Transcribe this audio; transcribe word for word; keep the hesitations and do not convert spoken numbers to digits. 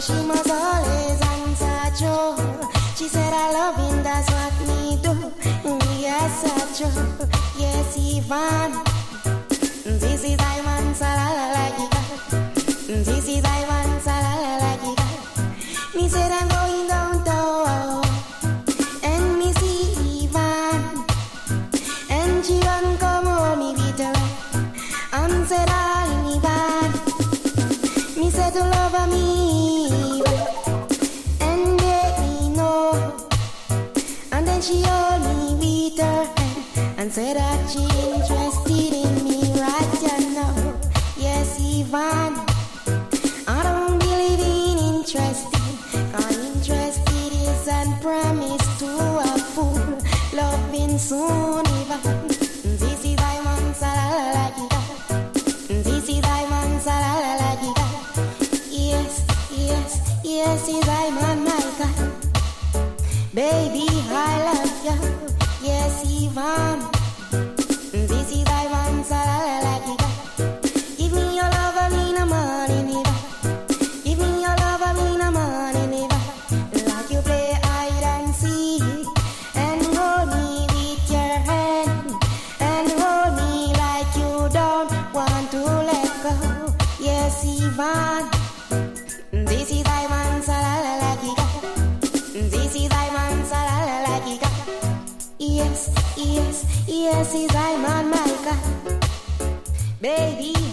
she must always answer Joe. She said I love him, that's what me do. Yes, I Joe. Yes, Ivan. This is Ivan Salalagika. This is Ivan Salalagika. Me said I'm going downtown and me see Ivan, and she done come hold me with her and said I'm Ivan. Me said to love me and let me know, and then she hold me with her hand and said that she interested in me right now. Yes, Ivan, I don't believe in interested, cause interested is and promise to a fool. Loving soon, Ivan. This is Ivan Salalagika. This is Ivan Salalagika. Yes, yes, yes, is Ivan Michael. Baby, I love you. Yes, Ivan. This is Ivan Salalagika. Give me your love, I mean a money, neighbor. Give me your love, I mean a money, neighbor. Like you play hide and seek, and hold me with your hand, and hold me like you don't want to let go. Yes, Ivan. This is Ivan Salalagika. This is Ivan Salalagika. Yes, yes, yes, is Ivan Michael. Baby,